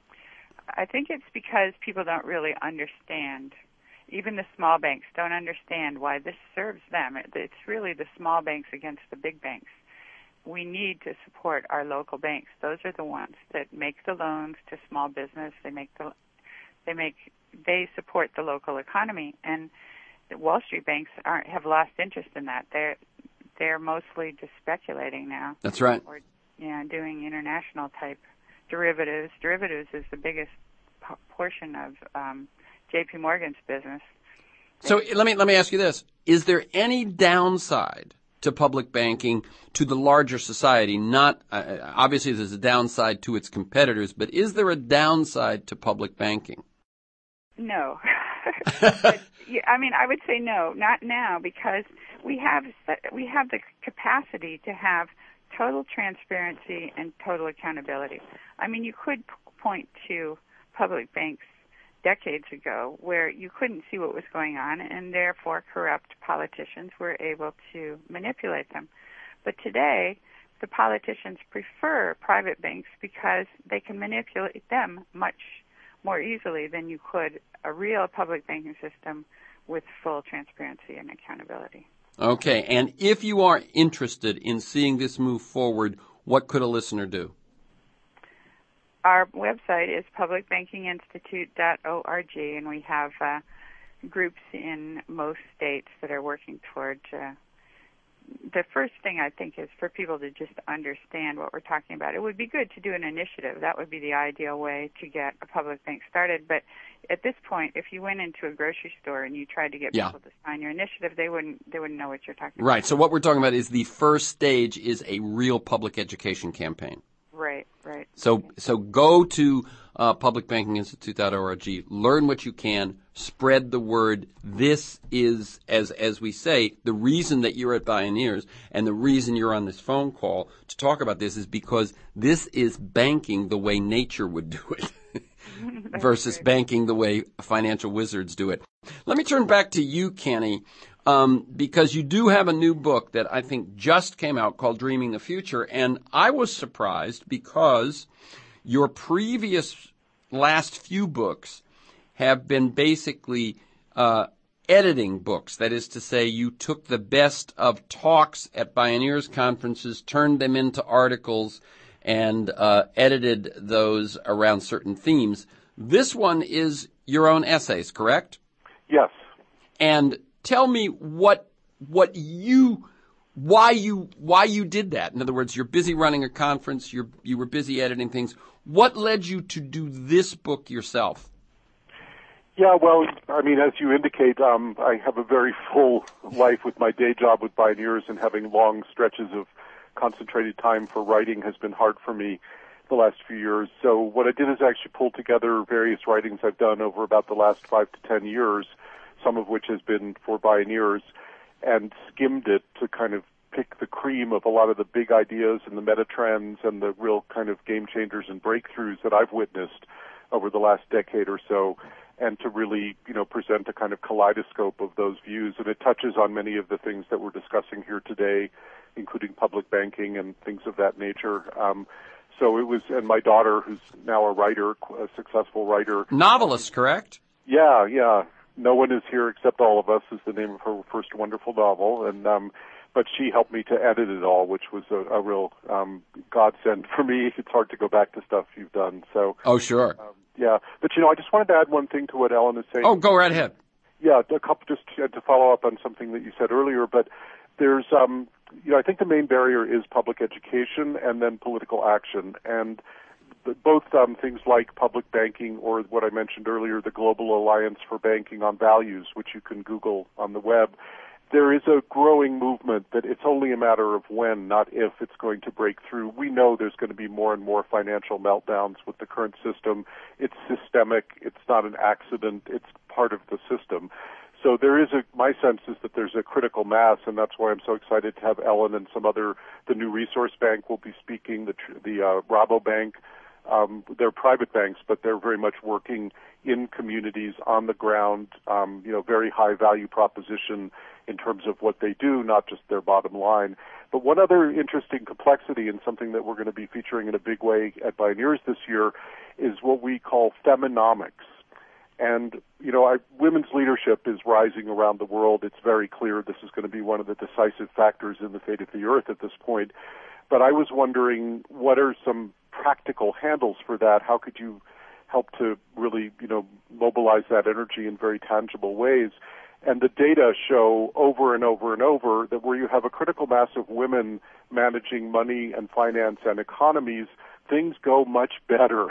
Speaker 3: I think it's because people don't really understand. Even the small banks don't understand why this serves them. It's really the small banks against the big banks. We need to support our local banks. Those are the ones that make the loans to small business. They make the, they make, they support the local economy. And the Wall Street banks aren't, have lost interest in that. They're, they're mostly just speculating now.
Speaker 1: That's right.
Speaker 3: Or, you know, doing international type derivatives. Derivatives is the biggest p- portion of um, J P Morgan's business.
Speaker 1: So let me let me ask you this: is there any downside to public banking, to the larger society? Not uh, obviously, there's a downside to its competitors, but is there a downside to public banking?
Speaker 3: No. But, yeah, I mean, I would say no, not now, because we have we have the capacity to have total transparency and total accountability. I mean, you could point to public banks decades ago where you couldn't see what was going on, and therefore corrupt politicians were able to manipulate them. But today, the politicians prefer private banks because they can manipulate them much more easily than you could a real public banking system with full transparency and accountability.
Speaker 1: Okay, and if you are interested in seeing this move forward, what could a listener do?
Speaker 3: Our website is public banking institute dot org, and we have uh, groups in most states that are working toward. Uh, the first thing I think is for people to just understand what we're talking about. It would be good to do an initiative. That would be the ideal way to get a public bank started. But at this point, if you went into a grocery store and you tried to get
Speaker 1: yeah.
Speaker 3: people to sign your initiative, they wouldn't they wouldn't know what you're talking
Speaker 1: right.
Speaker 3: about.
Speaker 1: Right. So what we're talking about is the first stage is a real public education campaign.
Speaker 3: Right, right.
Speaker 1: So so go to uh, public banking institute dot org, learn what you can, spread the word. This is, as as we say, the reason that you're at Bioneers and the reason you're on this phone call to talk about this is because this is banking the way nature would do it versus
Speaker 3: good.
Speaker 1: banking the way financial wizards do it. Let me turn back to you, Kenny. Um, because you do have a new book that I think just came out called Dreaming the Future, and I was surprised because your previous last few books have been basically uh, editing books. That is to say, you took the best of talks at Bioneers conferences, turned them into articles, and uh, edited those around certain themes. This one is your own essays, correct?
Speaker 2: Yes.
Speaker 1: And tell me what what you why you why you did that. In other words, you're busy running a conference, you're you were busy editing things. What led you to do this book yourself?
Speaker 2: Yeah, well, I mean, as you indicate, um, I have a very full life with my day job with Bioneers, and having long stretches of concentrated time for writing has been hard for me the last few years. So what I did is actually pull together various writings I've done over about the last five to ten years, some of which has been for Bioneers, and skimmed it to kind of pick the cream of a lot of the big ideas and the meta trends and the real kind of game changers and breakthroughs that I've witnessed over the last decade or so, and to really, you know, present a kind of kaleidoscope of those views. And it touches on many of the things that we're discussing here today, including public banking and things of that nature. Um, so it was, and my daughter, who's now a writer, a successful writer.
Speaker 1: Novelist, correct?
Speaker 2: Yeah, yeah. No One Is Here Except All of Us is the name of her first wonderful novel, and um, but she helped me to edit it all, which was a, a real um, godsend for me. It's hard to go back to stuff you've done. So
Speaker 1: oh, sure,
Speaker 2: um, yeah. But you know, I just wanted to add one thing to what Ellen is saying.
Speaker 1: Oh, go right ahead.
Speaker 2: Yeah, a couple just to, to follow up on something that you said earlier. But there's um, you know, I think the main barrier is public education and then political action. And the, both um, things like public banking or what I mentioned earlier, the Global Alliance for Banking on Values, which you can Google on the web, there is a growing movement that it's only a matter of when, not if, it's going to break through. We know there's going to be more and more financial meltdowns with the current system. It's systemic. It's not an accident. It's part of the system. So there is a, my sense is that there's a critical mass, and that's why I'm so excited to have Ellen and some other, the New Resource Bank will be speaking, the, the uh, Rabobank. Um, they're private banks, but they're very much working in communities on the ground, um, you know, very high value proposition in terms of what they do, not just their bottom line. But one other interesting complexity and something that we're going to be featuring in a big way at Bioneers this year is what we call feminomics. And, you know, I, women's leadership is rising around the world. It's very clear this is going to be one of the decisive factors in the fate of the earth at this point. But I was wondering, what are some practical handles for that? How could you help to really, you know, mobilize that energy in very tangible ways? And the data show over and over and over that where you have a critical mass of women managing money and finance and economies, things go much better.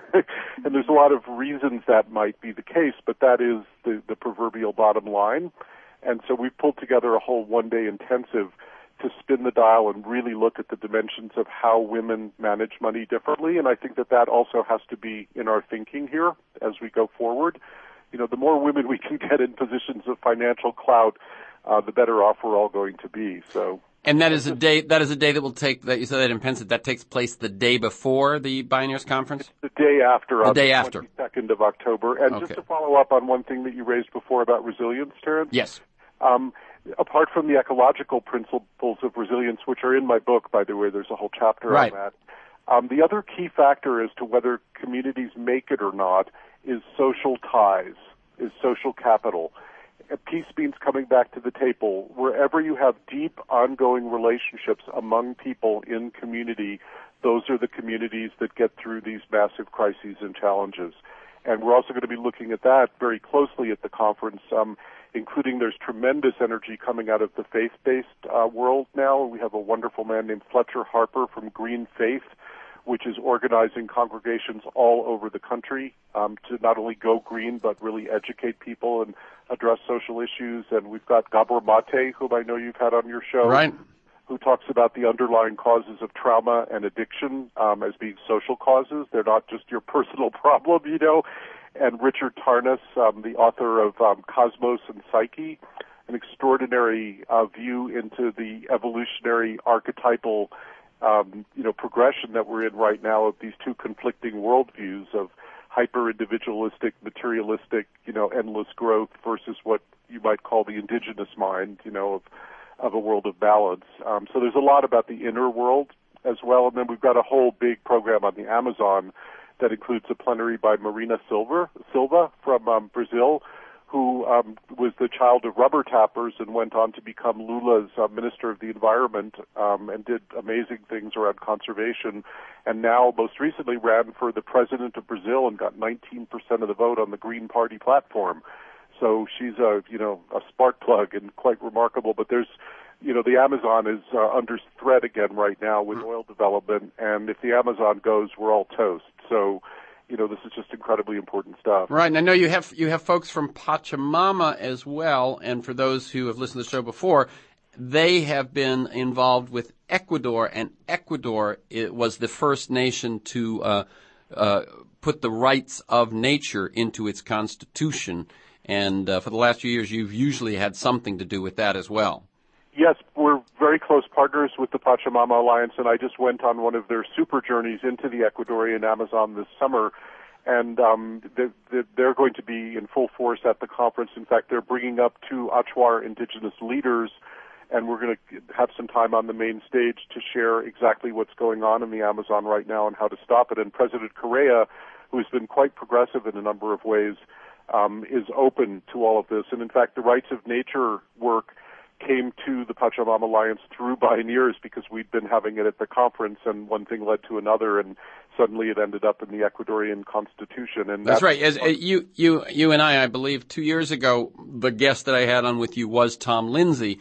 Speaker 2: And there's a lot of reasons that might be the case, but that is the, the proverbial bottom line. And so we've pulled together a whole one-day intensive to spin the dial and really look at the dimensions of how women manage money differently. And I think that that also has to be in our thinking here as we go forward. You know, the more women we can get in positions of financial clout, uh, the better off we're all going to be. So,
Speaker 1: and that is a day. That is a day that will take. That you said that in Pennsylvania. That takes place the day before the Bioneers Conference.
Speaker 2: It's the day after.
Speaker 1: The
Speaker 2: on
Speaker 1: day
Speaker 2: the
Speaker 1: after.
Speaker 2: twenty-second of October. And
Speaker 1: Okay.
Speaker 2: just to follow up on one thing that you raised before about resilience, Terence.
Speaker 1: Yes.
Speaker 2: Um, apart from the ecological principles of resilience, which are in my book, by the way, there's a whole chapter
Speaker 1: Right.
Speaker 2: on that. Um, the other key factor as to whether communities make it or not is social ties, is social capital. Uh, Peace means coming back to the table. Wherever you have deep, ongoing relationships among people in community, those are the communities that get through these massive crises and challenges. And we're also going to be looking at that very closely at the conference, um, including there's tremendous energy coming out of the faith-based uh, world now. We have a wonderful man named Fletcher Harper from Green Faith, which is organizing congregations all over the country um, to not only go green, but really educate people and address social issues. And we've got Gabor Mate, whom I know you've had on your show,
Speaker 1: Right.
Speaker 2: who talks about the underlying causes of trauma and addiction um, as being social causes. They're not just your personal problem, you know. And Richard Tarnas, um, the author of um, Cosmos and Psyche, an extraordinary uh, view into the evolutionary archetypal um, you know, progression that we're in right now of these two conflicting worldviews of hyper-individualistic, materialistic, you know, endless growth versus what you might call the indigenous mind, you know, of, of a world of balance. Um, so there's a lot about the inner world as well. And then we've got a whole big program on the Amazon that includes a plenary by Marina Silva, Silva from um, Brazil, who um, was the child of rubber tappers and went on to become Lula's uh, Minister of the Environment um, and did amazing things around conservation. And now, most recently, ran for the president of Brazil and got nineteen percent of the vote on the Green Party platform. So she's a, you know, a spark plug and quite remarkable. But there's, you know, the Amazon is uh, under threat again right now with oil development. And if the Amazon goes, we're all toast. So, you know, this is just incredibly important stuff.
Speaker 1: Right, and I know you have you have folks from Pachamama as well, and for those who have listened to the show before, they have been involved with Ecuador, and Ecuador it was the first nation to uh, uh, put the rights of nature into its constitution, and uh, for the last few years, you've usually had something to do with that as well.
Speaker 2: Yes, we're very close partners with the Pachamama Alliance, and I just went on one of their super journeys into the Ecuadorian Amazon this summer, and um, they're, they're going to be in full force at the conference. In fact, they're bringing up two Achuar indigenous leaders, and we're going to have some time on the main stage to share exactly what's going on in the Amazon right now and how to stop it. And President Correa, who has been quite progressive in a number of ways, um, is open to all of this. And in fact, the rights of nature work came to the Pachamama Alliance through Bioneers because we'd been having it at the conference, and one thing led to another, and suddenly it ended up in the Ecuadorian Constitution. And
Speaker 1: that's, that's right. As,
Speaker 2: uh,
Speaker 1: you, you, you and I, I believe, two years ago, the guest that I had on with you was Tom Lindsay,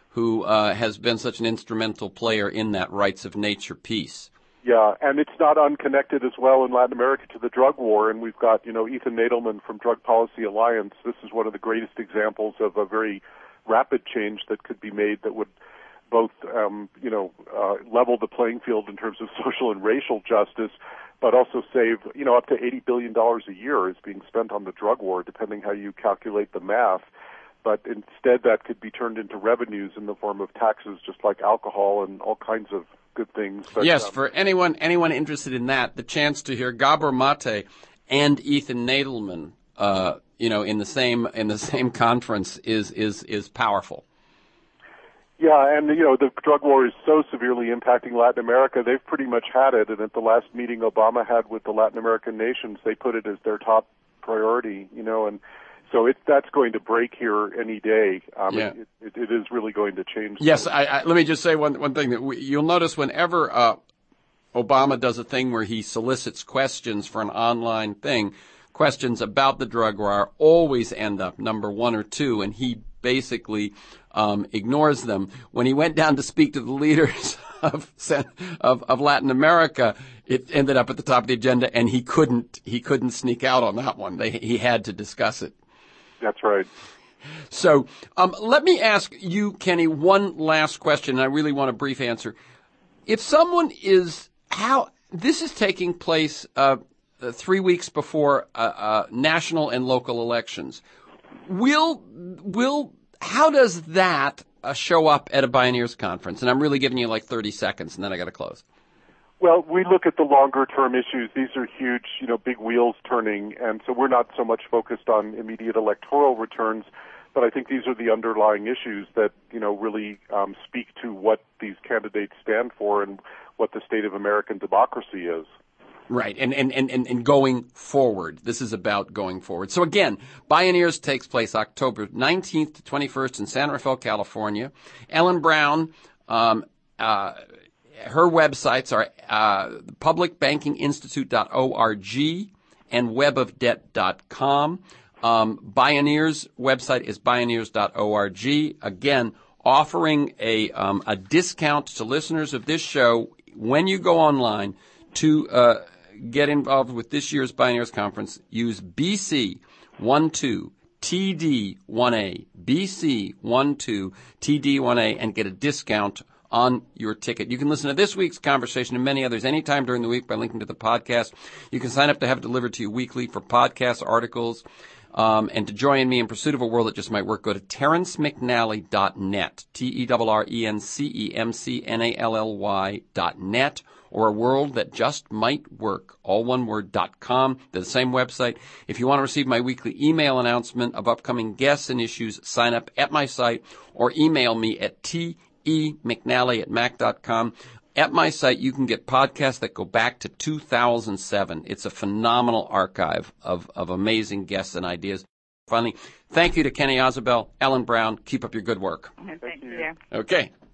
Speaker 1: who uh, has been such an instrumental player in that rights of nature piece.
Speaker 2: Yeah, and it's not unconnected as well in Latin America to the drug war, and we've got, you know, Ethan Nadelmann from Drug Policy Alliance. This is one of the greatest examples of a very rapid change that could be made that would both, um, you know, uh, level the playing field in terms of social and racial justice, but also save, you know, up to eighty billion dollars a year is being spent on the drug war, depending how you calculate the math. But instead that could be turned into revenues in the form of taxes, just like alcohol and all kinds of good things. But,
Speaker 1: yes,
Speaker 2: um,
Speaker 1: for anyone anyone interested in that, the chance to hear Gabor Mate and Ethan Nadelmann, uh, you know, in the same in the same conference is is is powerful.
Speaker 2: Yeah, and you know the drug war is so severely impacting Latin America. They've pretty much had it, and at the last meeting Obama had with the Latin American nations, they put it as their top priority. You know, and so it, that's going to break here any day. Um,
Speaker 1: yeah.
Speaker 2: it, it, it is really going to change.
Speaker 1: Yes, I, I, let me just say one one thing that we, you'll notice whenever uh, Obama does a thing where he solicits questions for an online thing, questions about the drug war always end up number one or two, and he basically um, ignores them. When he went down to speak to the leaders of, of of Latin America, it ended up at the top of the agenda, and he couldn't he couldn't sneak out on that one. They, he had to discuss it.
Speaker 2: That's right.
Speaker 1: So um, let me ask you, Kenny, one last question, and I really want a brief answer. If someone is how this is taking place uh, uh, three weeks before uh, uh, national and local elections, will will how does that uh, show up at a Bioneers conference? And I'm really giving you like thirty seconds, and then I got to close.
Speaker 2: Well, we look at the longer-term issues. These are huge, you know, big wheels turning, and so we're not so much focused on immediate electoral returns, but I think these are the underlying issues that, you know, really um, speak to what these candidates stand for and what the state of American democracy is.
Speaker 1: Right, and, and, and, and going forward. This is about going forward. So again, Bioneers takes place October nineteenth to twenty-first in San Rafael, California. Ellen Brown, um, uh, her websites are uh, public banking institute dot org and web of debt dot com. Um, Bioneers' website is bioneers dot org. Again, offering a um, a discount to listeners of this show when you go online to uh, get involved with this year's Bioneers Conference. Use B C twelve T D one A, B C twelve T D one A, and get a discount on your ticket. You can listen to this week's conversation and many others anytime during the week by linking to the podcast. You can sign up to have it delivered to you weekly for podcasts, articles, um, and to join me in pursuit of a world that just might work. Go to terrence mcnally dot net, T E R R E N C E M C N A L L Y dot net, or a world that just might work, all one word, dot com. They're the same website. If you want to receive my weekly email announcement of upcoming guests and issues, sign up at my site or email me at T E McNally at mac dot com. At my site, you can get podcasts that go back to two thousand seven. It's a phenomenal archive of, of amazing guests and ideas. Finally, thank you to Kenny Ausubel, Ellen Brown. Keep up your good work.
Speaker 3: Thank you.
Speaker 1: Okay.